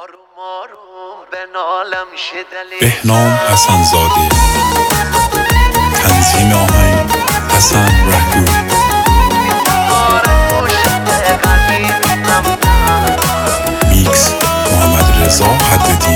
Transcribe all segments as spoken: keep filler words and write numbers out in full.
بهنام حسن‌زاده، تنظیم آهنگ حسن رهگو، میکس محمد رضا حددی.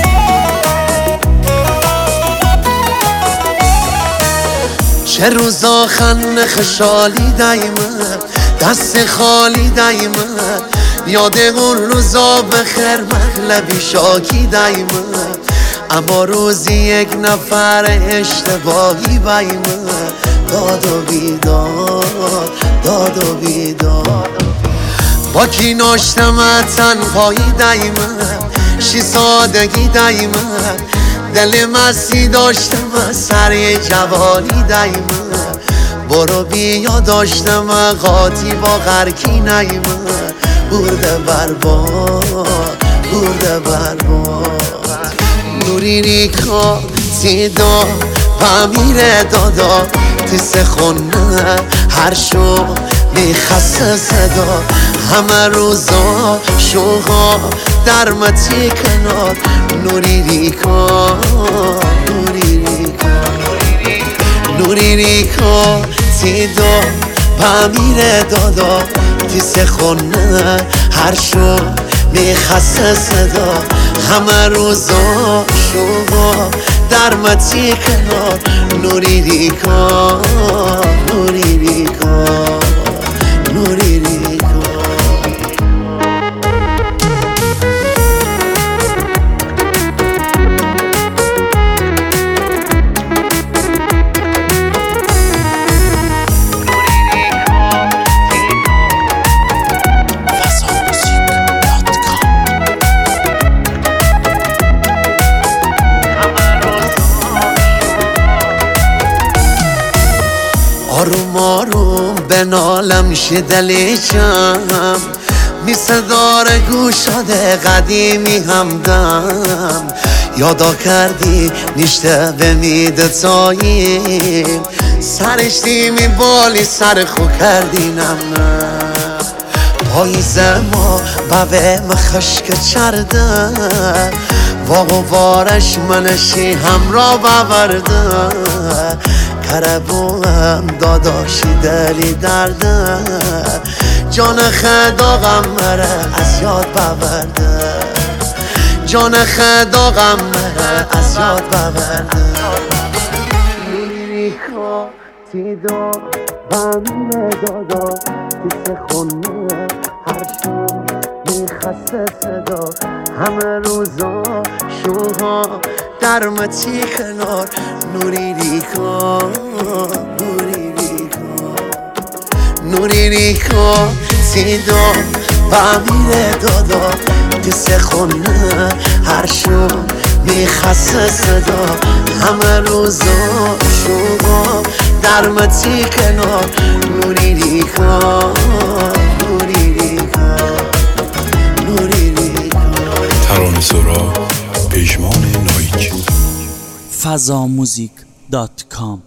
چه روزا خن خشالی دایمه، دست خالی دایمه، یاد اون روزا بخیر مغلبی شاکی دایمه. اما روزی یک نفر اشتباهی بایمه، داد و بیداد، داد و بیداد. با کی ناشتم تنهایی دایمه، شی سادگی دایمه، دل مستی داشتم سر جوانی دایمه. برو بیا داشتم قاطی با غرکی نیمه، برده برباد، برده برباد. نوری ریکا تیدا و میره دادا، تیس خونه هر شو میخسته صدا. همه روزا شوها در متی کنار، نوری ریکا، نوری ریکا، نوری ریکا تیدا و میره دادا، تیس خونه هر شو میخسته صدا. همه روزا شوها در متی کنار، نوری ریکا، نوری ریکا، نوری ریکا. آروم آروم به نالم شدلیچم، می صدار گوشاده قدیمی همدم. یادا کردی نشته بمیده تاییم، سرشتی می بالی سر خو کردینم. پاییز ما بوه مخشک چرده، واقع وارش منشی همراه بورده. کربوهم داداشی دلی درده، جان خدا غمره از یاد بورده، جان خدا غمره از یاد بورده. ریکا تیدا بمینه دادا، تیس خونه هر شو میخسته صدا. همه روزا شوها در متی کنار، نوری ریکا، نوری ریکا، نوری ریکا تیدا و میره دادا، تیس خونه هر شو میخسته صدا. همه روزا شوها در متی کنار، نوری ریکا، نوری ریکا، نوری ریکا. ترانه سرا پژمان نایک. فضا موزیک دات کام